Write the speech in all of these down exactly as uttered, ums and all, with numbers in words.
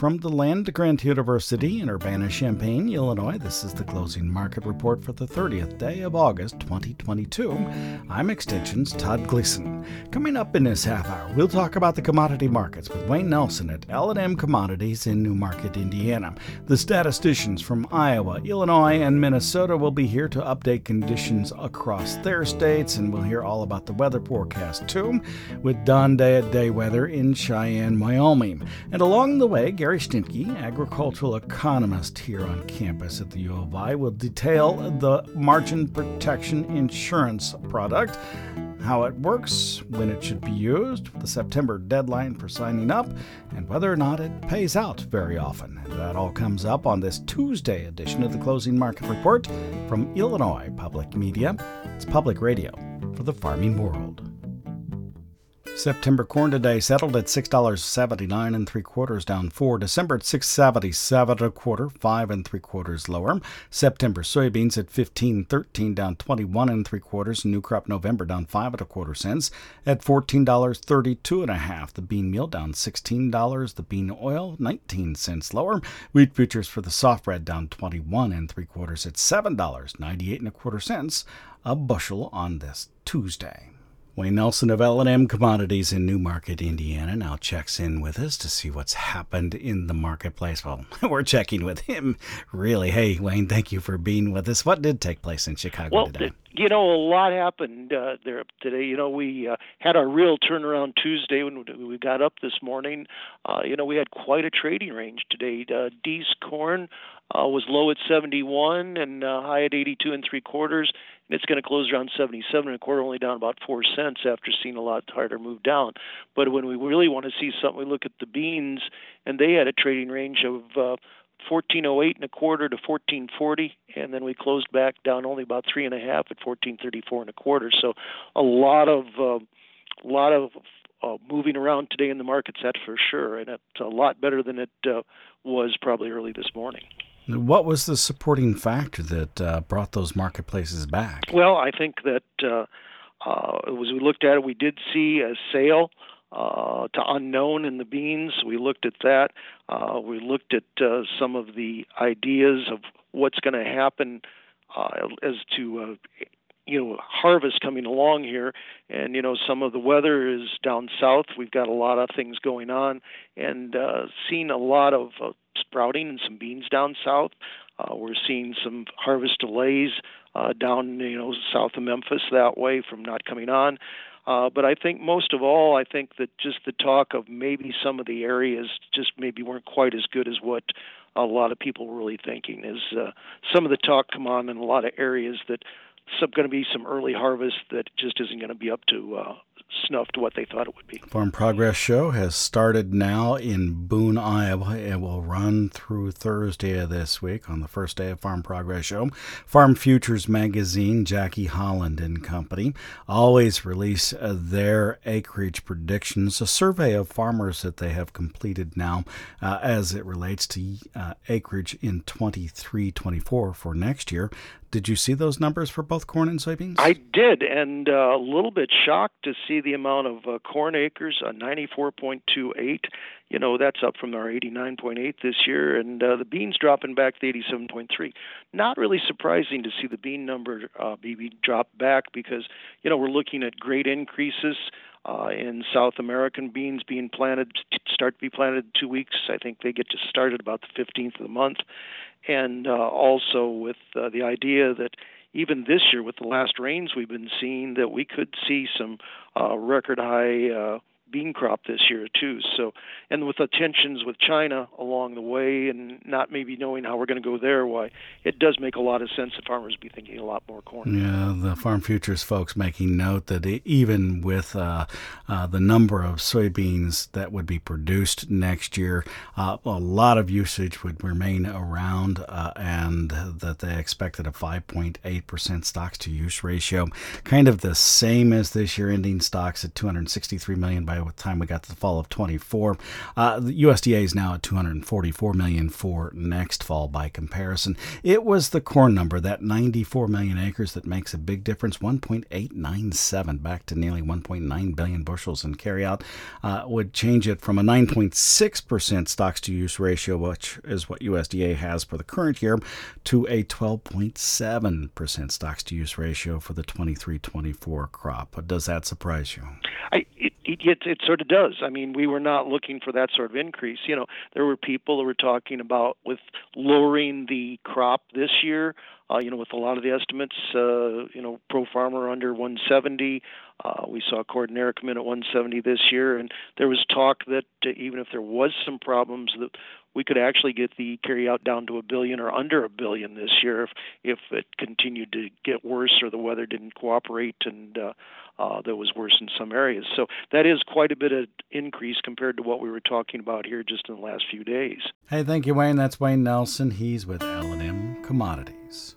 from the Land Grant University in Urbana-Champaign, Illinois. This is the closing market report for the thirtieth day of August, twenty twenty-two. I'm Extension's Todd Gleason. Coming up in this half hour, we'll talk about the commodity markets with Wayne Nelson at L and M Commodities in Newmarket, Indiana. The statisticians from Iowa, Illinois, and Minnesota will be here to update conditions across their states, and we'll hear all about the weather forecast too, with Don Day at Day Weather in Cheyenne, Wyoming. And along the way, Gary Stinke, agricultural economist here on campus at the U of I, will detail the margin protection insurance product, how it works, when it should be used, the September deadline for signing up, and whether or not it pays out very often. That all comes up on this Tuesday edition of the Closing Market Report from Illinois Public Media. It's public radio for the farming world. September corn today settled at six dollars and seventy-nine and three quarters, down four. December at six dollars and seventy-seven and a quarter, five and three quarters lower. September soybeans at fifteen thirteen, down twenty-one and three quarters. New crop November down five and a quarter cents at fourteen dollars and thirty-two and a half. The bean meal down sixteen dollars. The bean oil nineteen cents lower. Wheat futures for the soft bread down twenty-one and three quarters at seven dollars and ninety-eight and a quarter cents a bushel on this Tuesday. Wayne Nelson of L and M Commodities in Newmarket, Indiana, now checks in with us to see what's happened in the marketplace. Well, we're checking with him, really. Hey, Wayne, thank you for being with us. What did take place in Chicago well, today? You know, a lot happened uh, there today. You know, we uh, had our real turnaround Tuesday when we got up this morning. Uh, you know, we had quite a trading range today. Uh, D's corn uh, was low at seventy-one and uh, high at eighty-two and three quarters. And it's going to close around seventy-seven and a quarter, only down about four cents after seeing a lot harder move down. But when we really want to see something, we look at the beans, and they had a trading range of uh, fourteen oh eight and a quarter to fourteen forty, and then we closed back down only about three and a half at fourteen thirty-four and a quarter. So a lot of uh, a lot of uh, moving around today in the markets, that's for sure, and it's a lot better than it uh, was probably early this morning. What was the supporting factor that uh, brought those marketplaces back? Well, I think that uh, uh, as we looked at it, we did see a sale uh, to unknown in the beans. We looked at that. Uh, we looked at uh, some of the ideas of what's going to happen uh, as to uh, you know, harvest coming along here. And, you know, some of the weather is down south. We've got a lot of things going on, and uh, seen a lot of uh, sprouting and some beans down south. Uh, we're seeing some harvest delays uh, down, you know, south of Memphis that way from not coming on. Uh, but I think most of all, I think that just the talk of maybe some of the areas just maybe weren't quite as good as what a lot of people were really thinking. Is uh, some of the talk come on in a lot of areas that some going to be some early harvest that just isn't going to be up to uh, snuff to what they thought it would be. Farm Progress Show has started now in Boone, Iowa. It will run through Thursday of this week on the first day of Farm Progress Show. Farm Futures Magazine, Jackie Holland and Company, always release uh, their acreage predictions, a survey of farmers that they have completed now uh, as it relates to uh, acreage in twenty-three twenty-four for next year. Did you see those numbers for both corn and soybeans? I did, and uh, a little bit shocked to see the amount of uh, corn acres, uh, ninety-four point two eight. You know, that's up from our eighty-nine point eight this year, and uh, the beans dropping back to eighty-seven point three. Not really surprising to see the bean number uh, be, be dropped back because, you know, we're looking at great increases uh, in South American beans being planted, start to be planted in two weeks. I think they get to start at about the fifteenth of the month. And uh, also with uh, the idea that even this year, with the last rains we've been seeing, that we could see some uh, record high uh, bean crop this year too. So, and with the tensions with China along the way, and not maybe knowing how we're going to go there, why it does make a lot of sense that farmers be thinking a lot more corn. Yeah, the Farm Futures folks making note that even with uh, uh, the number of soybeans that would be produced next year, uh, a lot of usage would remain around, uh, and that they expected a five point eight percent stocks to use ratio, kind of the same as this year, ending stocks at two hundred sixty-three million by the time we got to the fall of twenty-four. Uh, the U S D A is now at two hundred forty-four million for next fall by comparison. It was the corn number, that ninety-four million acres, that makes a big difference. one point eight nine seven back to nearly one point nine billion bushels in carryout uh, would change it from a nine point six percent stocks-to-use ratio, which is what U S D A has for the current year, to a twelve point seven percent stocks-to-use ratio for the twenty-three twenty-four crop. Does that surprise you? I, it, it, it sort of does. I mean, we were not looking for that sort of increase. You know, there were people who were talking about with lowering the crop this year, uh, you know, with a lot of the estimates, uh, you know, pro farmer under one seventy. Uh, we saw Cordonera come in at one seventy this year, and there was talk that uh, even if there was some problems, that we could actually get the carryout down to a billion or under a billion this year if if it continued to get worse or the weather didn't cooperate and uh, uh, that was worse in some areas. So that is quite a bit of increase compared to what we were talking about here just in the last few days. Hey, thank you, Wayne. That's Wayne Nelson. He's with L and M Commodities.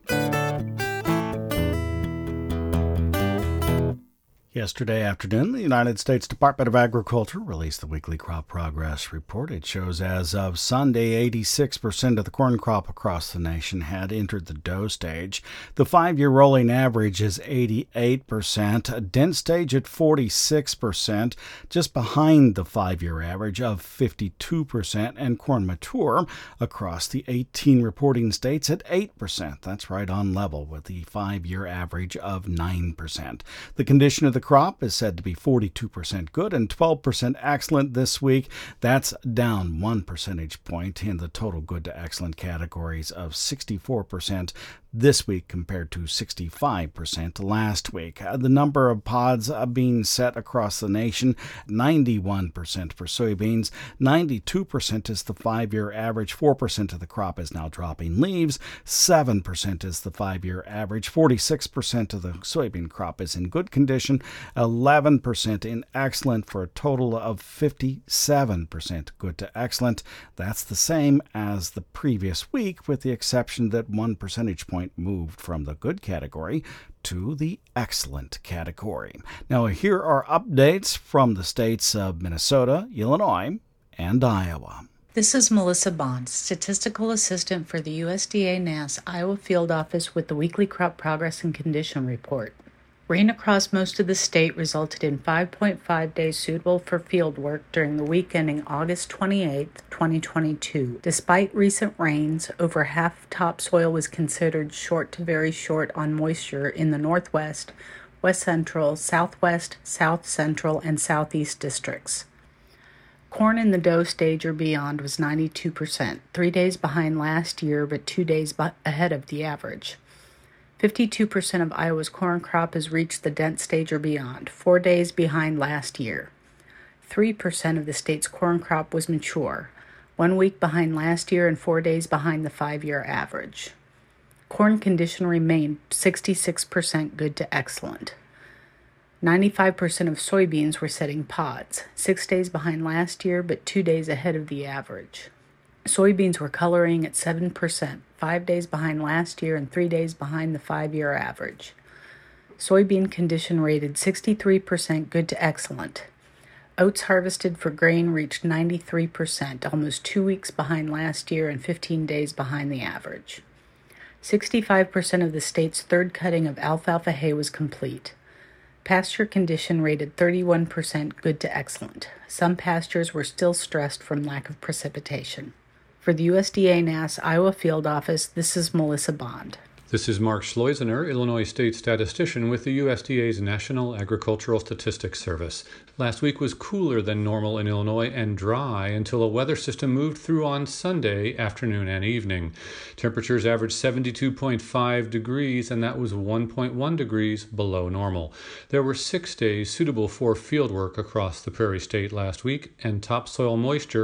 Yesterday afternoon, the United States Department of Agriculture released the weekly crop progress report. It shows as of Sunday, eighty-six percent of the corn crop across the nation had entered the dough stage. The five-year rolling average is eighty-eight percent, a dent stage at forty-six percent, just behind the five-year average of fifty-two percent, and corn mature across the eighteen reporting states at eight percent. That's right on level with the five-year average of nine percent. The condition of the crop is said to be forty-two percent good and twelve percent excellent this week. That's down one percentage point in the total good to excellent categories of sixty-four percent this week compared to sixty-five percent last week. Uh, the number of pods uh, being set across the nation, ninety-one percent for soybeans, ninety-two percent is the five-year average, four percent of the crop is now dropping leaves, seven percent is the five-year average, forty-six percent of the soybean crop is in good condition, eleven percent in excellent for a total of fifty-seven percent good to excellent. That's the same as the previous week with the exception that one percentage point moved from the good category to the excellent category. Now here are updates from the states of Minnesota, Illinois, and Iowa. This is Melissa Bond, Statistical Assistant for the U S D A N A S Iowa Field Office with the weekly crop progress and condition report. Rain across most of the state resulted in five point five days suitable for field work during the week ending August twenty-eighth, twenty twenty-two. Despite recent rains, over half topsoil was considered short to very short on moisture in the Northwest, West Central, Southwest, South Central, and Southeast districts. Corn in the dough stage or beyond was ninety-two percent, three days behind last year but two days ahead of the average. fifty-two percent of Iowa's corn crop has reached the dent stage or beyond, four days behind last year. three percent of the state's corn crop was mature, one week behind last year and four days behind the five-year average. Corn condition remained sixty-six percent good to excellent. ninety-five percent of soybeans were setting pods, six days behind last year but two days ahead of the average. Soybeans were coloring at seven percent, five days behind last year and three days behind the five-year average. Soybean condition rated sixty-three percent good to excellent. Oats harvested for grain reached ninety-three percent, almost two weeks behind last year and fifteen days behind the average. sixty-five percent of the state's third cutting of alfalfa hay was complete. Pasture condition rated thirty-one percent good to excellent. Some pastures were still stressed from lack of precipitation. For the U S D A N A S Iowa Field Office, this is Melissa Bond. This is Mark Schleusener, Illinois State Statistician with the U S D A's National Agricultural Statistics Service. Last week was cooler than normal in Illinois and dry until a weather system moved through on Sunday afternoon and evening. Temperatures averaged seventy-two point five degrees, and that was one point one degrees below normal. There were six days suitable for field work across the Prairie State last week, and topsoil moisture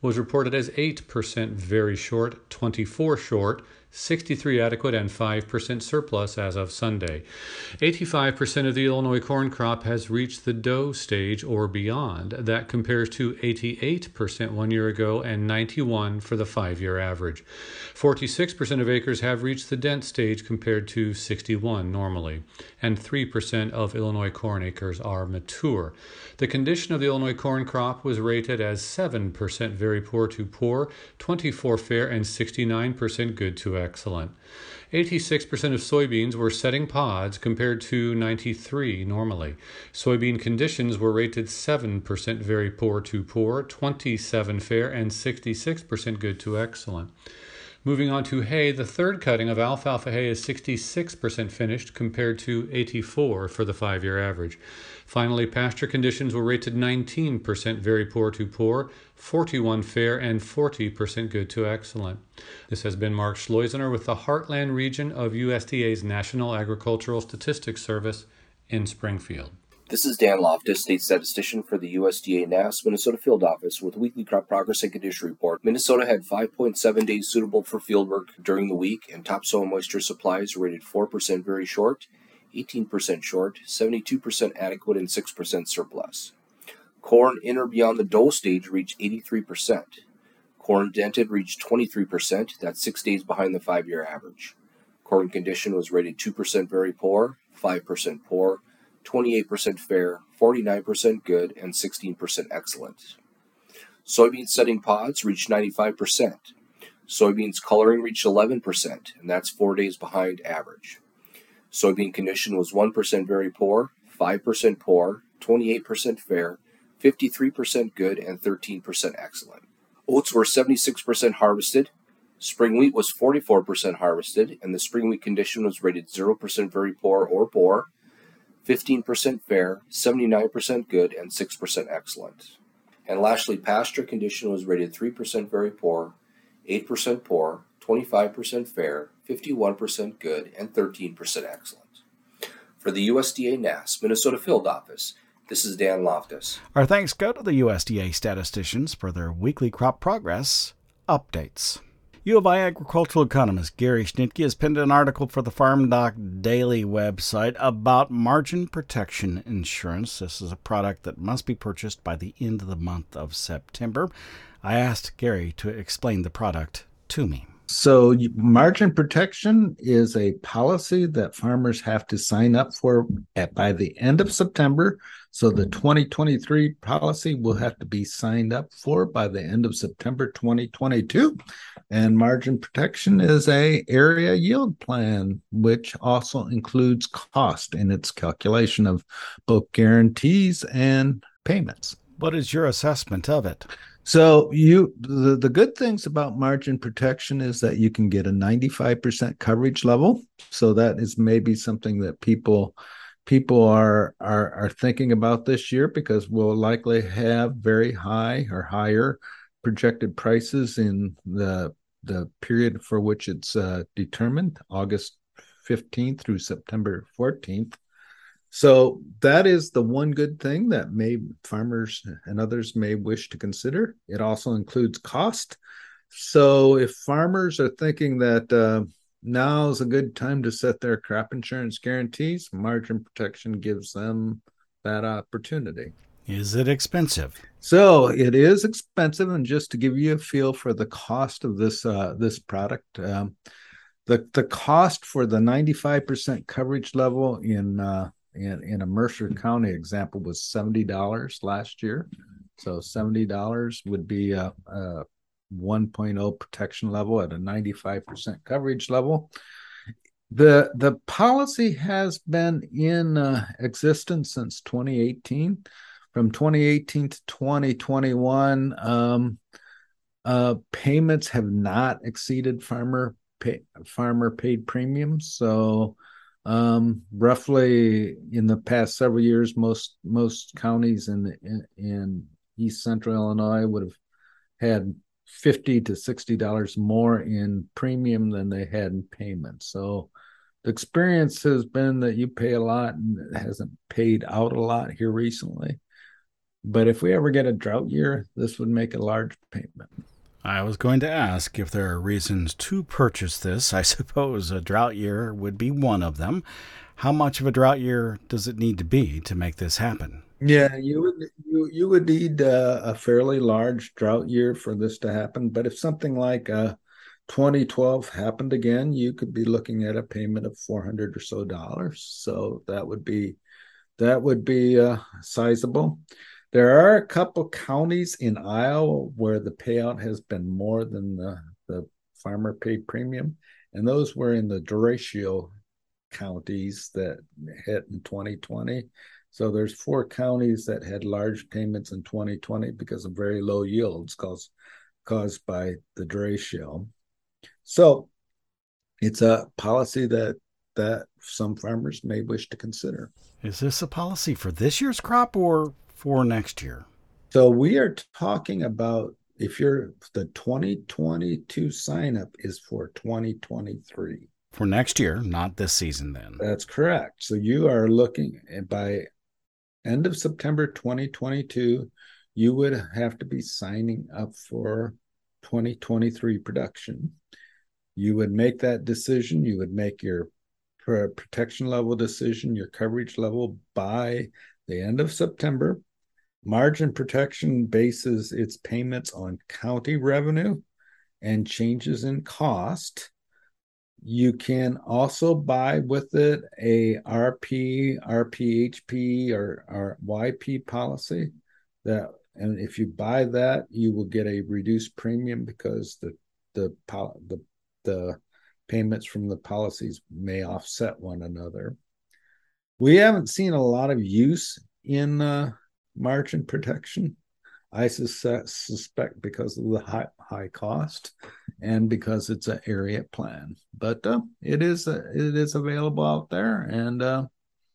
was reported as eight percent very short, twenty-four short, sixty-three adequate, and five percent surplus as of Sunday. eighty-five percent of the Illinois corn crop has reached the dough stage or beyond. That compares to eighty-eight percent one year ago and ninety-one percent for the five-year average. forty-six percent of acres have reached the dent stage compared to sixty-one normally, and three percent of Illinois corn acres are mature. The condition of the Illinois corn crop was rated as seven percent very poor to poor, twenty-four fair, and sixty-nine percent good to excellent. eighty-six percent of soybeans were setting pods compared to ninety-three normally. Soybean conditions were rated seven percent very poor to poor, twenty-seven fair, and sixty-six percent good to excellent. Moving on to hay, the third cutting of alfalfa hay is sixty-six percent finished compared to eighty-four for the five-year average. Finally, pasture conditions were rated nineteen percent very poor to poor, forty-one fair, and forty percent good to excellent. This has been Mark Schleusener with the Heartland region of U S D A's National Agricultural Statistics Service in Springfield. This is Dan Loftus, State Statistician for the U S D A N A S Minnesota Field Office with Weekly Crop Progress and Condition Report. Minnesota had five point seven days suitable for fieldwork during the week, and topsoil moisture supplies rated four percent very short, eighteen percent short, seventy-two percent adequate, and six percent surplus. Corn in or beyond the dough stage reached eighty-three percent. Corn dented reached twenty-three percent, that's six days behind the five-year average. Corn condition was rated two percent very poor, five percent poor, twenty-eight percent fair, forty-nine percent good, and sixteen percent excellent. Soybean setting pods reached ninety-five percent. Soybeans coloring reached eleven percent, and that's four days behind average. Soybean condition was one percent very poor, five percent poor, twenty-eight percent fair, fifty-three percent good, and thirteen percent excellent. Oats were seventy-six percent harvested. Spring wheat was forty-four percent harvested, and the spring wheat condition was rated zero percent very poor or poor, fifteen percent fair, seventy-nine percent good, and six percent excellent. And lastly, pasture condition was rated three percent very poor, eight percent poor, twenty-five percent fair, fifty-one percent good, and thirteen percent excellent. For the U S D A N A S Minnesota Field Office, this is Dan Loftus. Our thanks go to the U S D A statisticians for their weekly crop progress updates. U of I agricultural economist Gary Schnitke has penned an article for the Farm Doc Daily website about margin protection insurance. This is a product that must be purchased by the end of the month of September. I asked Gary to explain the product to me. So margin protection is a policy that farmers have to sign up for at, by the end of September. So the twenty twenty-three policy will have to be signed up for by the end of September twenty twenty-two. And margin protection is a area yield plan, which also includes cost in its calculation of both guarantees and payments. What is your assessment of it? So you the, the good things about margin protection is that you can get a ninety-five percent coverage level. So that is maybe something that people people are are are thinking about this year, because we'll likely have very high or higher projected prices in the the period for which it's uh, determined, August fifteenth through September fourteenth. So that is the one good thing that may farmers and others may wish to consider. It also includes cost. So if farmers are thinking that uh, now is a good time to set their crop insurance guarantees, margin protection gives them that opportunity. Is it expensive? So it is expensive, and just to give you a feel for the cost of this uh, this product, um, the the cost for the ninety-five percent coverage level in uh, In, in a Mercer County example was seventy dollars last year. So seventy dollars would be a, a one point oh protection level at a ninety-five percent coverage level. The the policy has been in uh, existence since twenty eighteen. From twenty eighteen to twenty twenty-one, um, uh, payments have not exceeded farmer pay, farmer paid premiums. So Um, roughly in the past several years, most most counties in, in in East Central Illinois would have had fifty to sixty dollars more in premium than they had in payment. So the experience has been that you pay a lot and it hasn't paid out a lot here recently. But if we ever get a drought year, this would make a large payment. I was going to ask if there are reasons to purchase this. I suppose a drought year would be one of them. How much of a drought year does it need to be to make this happen? Yeah, you would you you would need uh, a fairly large drought year for this to happen. But if something like uh, twenty twelve happened again, you could be looking at a payment of four hundred or so dollars. So that would be that would be uh, sizable. There are a couple counties in Iowa where the payout has been more than the, the farmer paid premium, and those were in the derecho counties that hit in twenty twenty. So there's four counties that had large payments in twenty twenty because of very low yields caused, caused by the derecho. So it's a policy that that some farmers may wish to consider. Is this a policy for this year's crop or for next year? So we are talking about if you're the twenty twenty-two sign up is for twenty twenty-three. For next year, not this season then. That's correct. So you are looking at by end of September twenty twenty-two, you would have to be signing up for twenty twenty-three production. You would make that decision. You would make your protection level decision, your coverage level by the end of September. Margin protection bases its payments on county revenue and changes in cost. You can also buy with it a R P, R P H P, or, or Y P policy. That, and if you buy that, you will get a reduced premium because the the the the payments from the policies may offset one another. We haven't seen a lot of use in uh, margin protection. I sus- suspect because of the high, high cost and because it's an area plan. But uh, it is uh, it is available out there, and uh,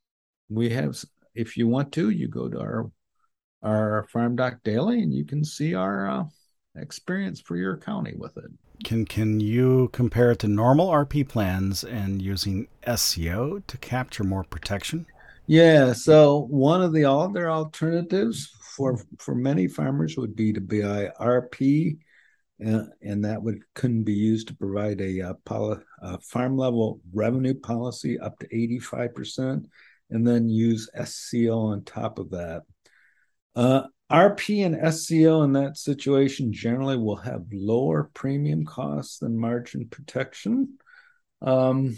we have. If you want to, you go to our our Farm Doc Daily, and you can see our uh, experience for your county with it. Can can you compare it to normal R P plans and using S C O to capture more protection? Yeah, so one of the other alternatives for for many farmers would be to buy R P, uh, and that would couldn't be used to provide a, a, poli- a farm level revenue policy up to eighty-five percent, and then use S C O on top of that. Uh, R P and S C O in that situation generally will have lower premium costs than margin protection. Um,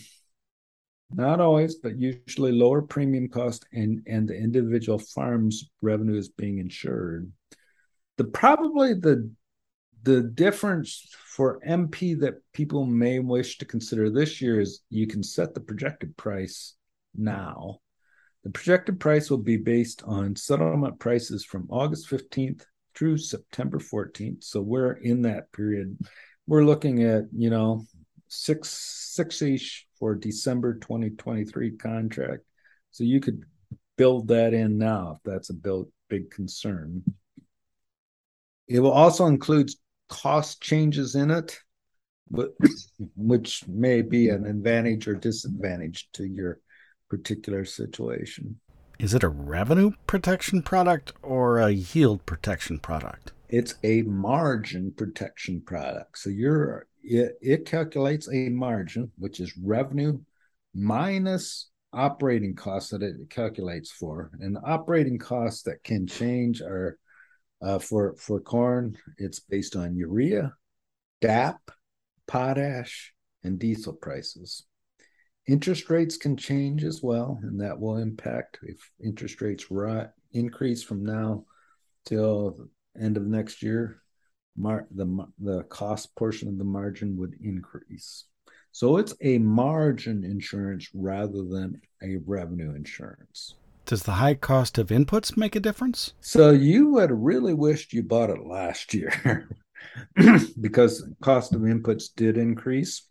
Not always, but usually lower premium cost, and, and the individual farm's revenue is being insured. The probably the the difference for M P that people may wish to consider this year is you can set the projected price now. The projected price will be based on settlement prices from August fifteenth through September fourteenth. So we're in that period. We're looking at, you know, six six-ish for December twenty twenty-three contract. So you could build that in now if that's a build, big concern. It will also include cost changes in it, but, which may be an advantage or disadvantage to your particular situation. Is it a revenue protection product or a yield protection product? It's a margin protection product. So you're it, it calculates a margin, which is revenue minus operating costs that it calculates for. And the operating costs that can change are uh, for, for corn, it's based on urea, D A P, potash, and diesel prices. Interest rates can change as well, and that will impact if interest rates ri- increase from now till end of next year. Mar- the the cost portion of the margin would increase. So it's a margin insurance rather than a revenue insurance. Does the high cost of inputs make a difference? So you would have really wished you bought it last year because cost of inputs did increase.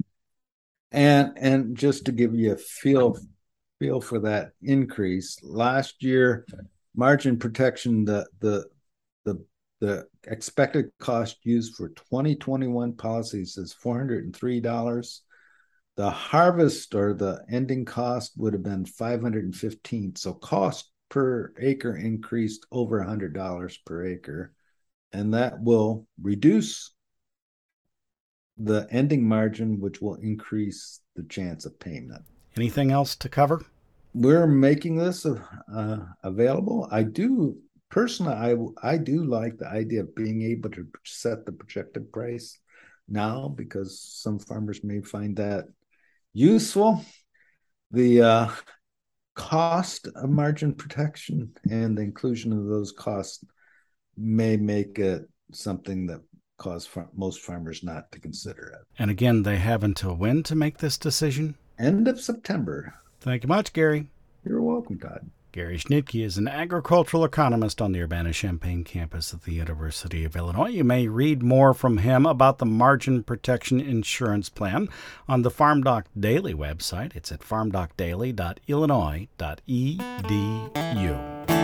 And and just to give you a feel feel for that increase, last year margin protection, the the the the expected cost used for twenty twenty-one policies is four hundred three dollars. The harvest or the ending cost would have been five hundred fifteen dollars. So cost per acre increased over one hundred dollars per acre, and that will reduce the ending margin, which will increase the chance of payment. Anything else to cover? We're making this uh, available. I do personally, I I do like the idea of being able to set the projected price now, because some farmers may find that useful. The uh, cost of margin protection and the inclusion of those costs may make it something that cause far- most farmers not to consider it. And again, they have until when to make this decision? End of September. Thank you much, Gary. You're welcome, Todd. Gary Schnitke is an agricultural economist on the Urbana-Champaign campus of the University of Illinois. You may read more from him about the Margin Protection Insurance Plan on the Farm Doc Daily website. It's at farm doc daily dot illinois dot e d u.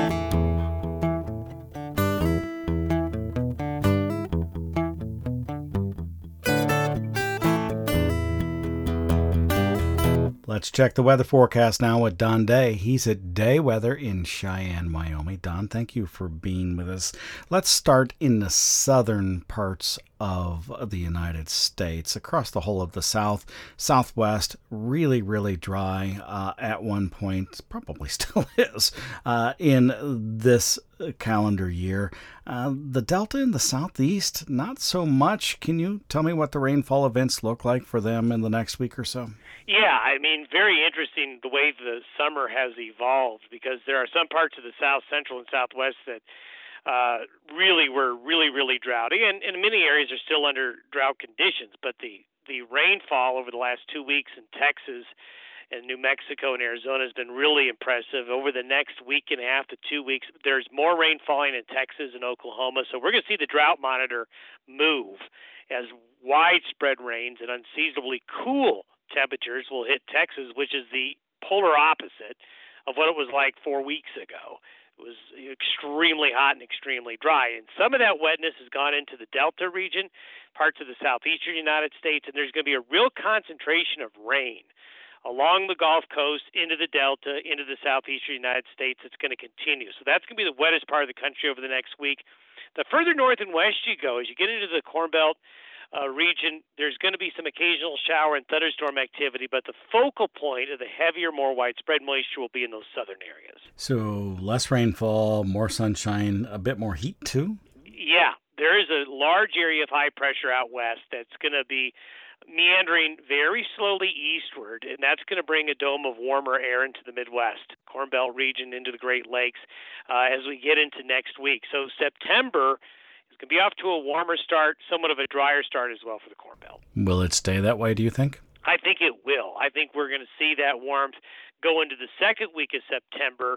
Let's check the weather forecast now with Don Day. He's at Day Weather in Cheyenne, Wyoming. Don, thank you for being with us. Let's start in the southern parts of the United States. Across the whole of the South, Southwest, really, really dry uh, at one point, probably still is, uh, in this calendar year. Uh, the Delta in the Southeast, not so much. Can you tell me what the rainfall events look like for them in the next week or so? Yeah, I mean, very interesting the way the summer has evolved, because there are some parts of the South, Central, and Southwest that uh, really were really, really droughty, and, and many areas are still under drought conditions. But the, the rainfall over the last two weeks in Texas and New Mexico and Arizona has been really impressive. Over the next week and a half to two weeks, there's more rain falling in Texas and Oklahoma. So we're going to see the drought monitor move as widespread rains and unseasonably cool temperatures will hit Texas, which is the polar opposite of what it was like four weeks ago. It was extremely hot and extremely dry. And some of that wetness has gone into the Delta region, parts of the southeastern United States, and there's going to be a real concentration of rain along the Gulf Coast, into the Delta, into the southeastern United States. It's going to continue. So that's going to be the wettest part of the country over the next week. The further north and west you go, as you get into the Corn Belt uh, region, there's going to be some occasional shower and thunderstorm activity, but the focal point of the heavier, more widespread moisture will be in those southern areas. So less rainfall, more sunshine, a bit more heat too? Yeah, there is a large area of high pressure out west that's going to be meandering very slowly eastward, and that's going to bring a dome of warmer air into the Midwest, Corn Belt region, into the Great Lakes uh, as we get into next week. So September is going to be off to a warmer start, somewhat of a drier start as well for the Corn Belt. Will it stay that way, do you think? I think it will. I think we're going to see that warmth go into the second week of September.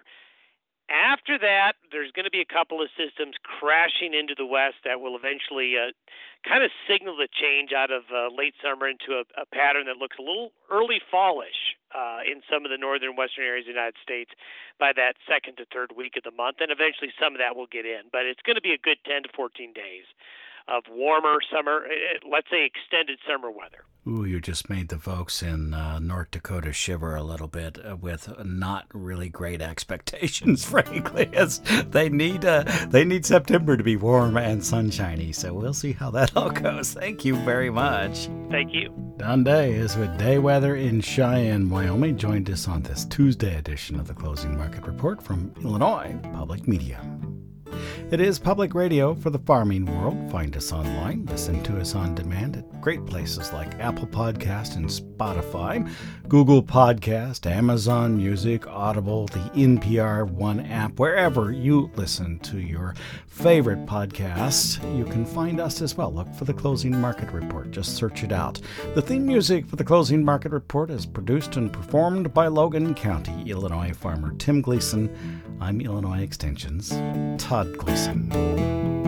After that, there's going to be a couple of systems crashing into the west that will eventually uh, kind of signal the change out of uh, late summer into a, a pattern that looks a little early fallish uh, in some of the northern western areas of the United States by that second to third week of the month, and eventually some of that will get in. But it's going to be a good ten to fourteen days of warmer summer, let's say extended summer weather. Ooh, you just made the folks in uh, North Dakota shiver a little bit uh, with not really great expectations, frankly, as they need uh, they need September to be warm and sunshiny. So we'll see how that all goes. Thank you very much. Thank you. Don Day is with Day Weather in Cheyenne, Wyoming. Joined us on this Tuesday edition of the Closing Market Report from Illinois Public Media. It is public radio for the farming world. Find us online. Listen to us on demand at great places like Apple Podcast and Spotify, Google Podcast, Amazon Music, Audible, the N P R One app. Wherever you listen to your favorite podcasts, you can find us as well. Look for the Closing Market Report. Just search it out. The theme music for the Closing Market Report is produced and performed by Logan County, Illinois farmer Tim Gleason. I'm Illinois Extension's Todd Gleason.